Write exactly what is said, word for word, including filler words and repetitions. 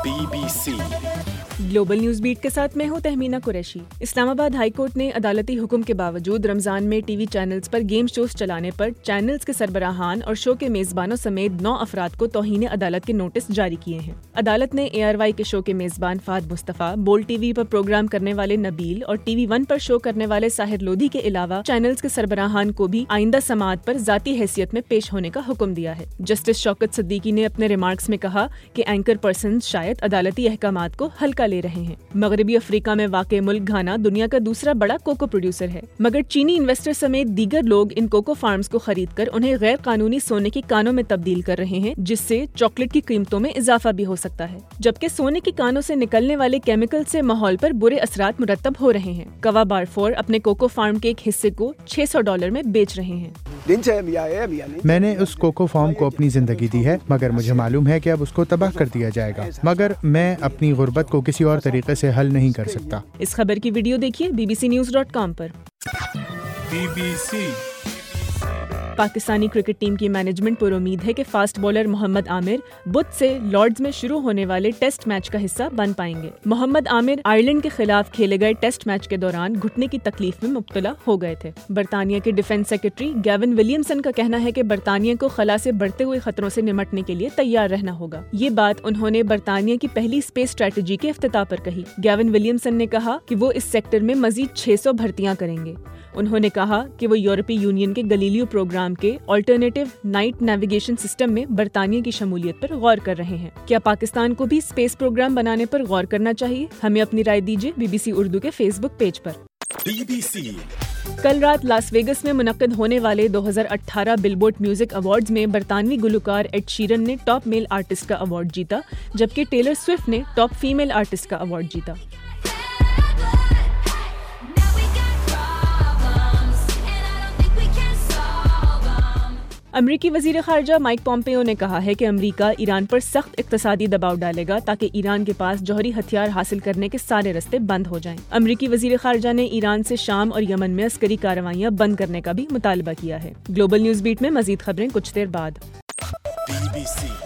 Be B C global news beat کے ساتھ میں ہوں تہمینہ قریشی۔ اسلام آباد ہائی کورٹ نے عدالتی حکم کے باوجود رمضان میں ٹی وی چینلز پر گیم شوز چلانے پر چینلز کے سربراہان اور شو کے میزبانوں سمیت نو افراد کو توہین عدالت کے نوٹس جاری کیے ہیں۔ عدالت نے اے آر وائی کے شو کے میزبان فہد مصطفیٰ، بول ٹی وی پر پروگرام کرنے والے نبیل اور ٹی وی ون پر شو کرنے والے ساحر لودھی کے علاوہ چینلز کے سربراہان کو بھی آئندہ سماعت پر ذاتی حیثیت میں پیش ہونے کا حکم دیا ہے۔ جسٹس شوکت صدیقی نے اپنے ریمارکس میں کہا کہ اینکر پرسنز شاید عدالتی احکامات کو ہلکا لے رہے ہیں۔ مغربی افریقہ میں واقع ملک گھانا دنیا کا دوسرا بڑا کوکو پروڈیوسر ہے، مگر چینی انویسٹر سمیت دیگر لوگ ان کوکو فارمز کو خرید کر انہیں غیر قانونی سونے کی کانوں میں تبدیل کر رہے ہیں، جس سے چاکلیٹ کی قیمتوں میں اضافہ بھی ہو سکتا ہے، جبکہ سونے کی کانوں سے نکلنے والے کیمیکل سے ماحول پر برے اثرات مرتب ہو رہے ہیں۔ کوا بارفور اپنے کوکو فارم کے ایک حصے کو چھ سو ڈالر میں بیچ رہے ہیں۔ میں نے اس کوکو فارم کو اپنی زندگی دی ہے، مگر مجھے معلوم ہے کہ اب اس کو تباہ کر دیا جائے گا، مگر میں اپنی غربت کو کسی اور طریقے سے حل نہیں کر سکتا۔ اس خبر کی ویڈیو دیکھیے B B C news dot com پر۔ B B C Pakistani cricket team کی مینجمنٹ پر امید ہے کہ فاسٹ بولر محمد عامر بدھ سے لارڈز میں شروع ہونے والے ٹیسٹ میچ کا حصہ بن پائیں گے۔ محمد عامر آئرلینڈ کے خلاف کھیلے گئے ٹیسٹ میچ کے دوران گھٹنے کی تکلیف میں مبتلا ہو گئے تھے۔ برطانیہ کے ڈیفنس سیکرٹری گیون ولیمسن کا کہنا ہے کہ برطانیہ کو خلا سے بڑھتے ہوئے خطروں سے نمٹنے کے لیے تیار رہنا ہوگا۔ یہ بات انہوں نے برطانیہ کی پہلی اسپیس اسٹریٹجی کے افتتاح پر کہی۔ گیون ولیمسن نے کہا کہ وہ اس سیکٹر میں مزید چھ سو بھرتیاں کریں گے۔ انہوں نے کہا کہ وہ یورپی یونین کے گلیلیو پروگرام کے آلٹرنیٹو نائٹ نیویگیشن سسٹم میں برطانیہ کی شمولیت پر غور کر رہے ہیں۔ کیا پاکستان کو بھی اسپیس پروگرام بنانے پر غور کرنا چاہیے؟ ہمیں اپنی رائے دیجیے بی بی سی اردو کے فیس بک پیج پر۔ بی بی سی کل رات لاس ویگس میں منعقد ہونے والے دو ہزار اٹھارہ بل بورڈ میوزک ایوارڈز میں برطانوی گلوکار ایڈ شیرن نے ٹاپ میل آرٹسٹ کا ایوارڈ جیتا، جبکہ ٹیلر سوئفٹ نے ٹاپ فیمیل آرٹسٹ کا ایوارڈ جیتا۔ امریکی وزیر خارجہ مائک پومپیو نے کہا ہے کہ امریکہ ایران پر سخت اقتصادی دباؤ ڈالے گا تاکہ ایران کے پاس جوہری ہتھیار حاصل کرنے کے سارے راستے بند ہو جائیں۔ امریکی وزیر خارجہ نے ایران سے شام اور یمن میں عسکری کارروائیاں بند کرنے کا بھی مطالبہ کیا ہے۔ گلوبل نیوز بیٹ میں مزید خبریں کچھ دیر بعد۔ Be B C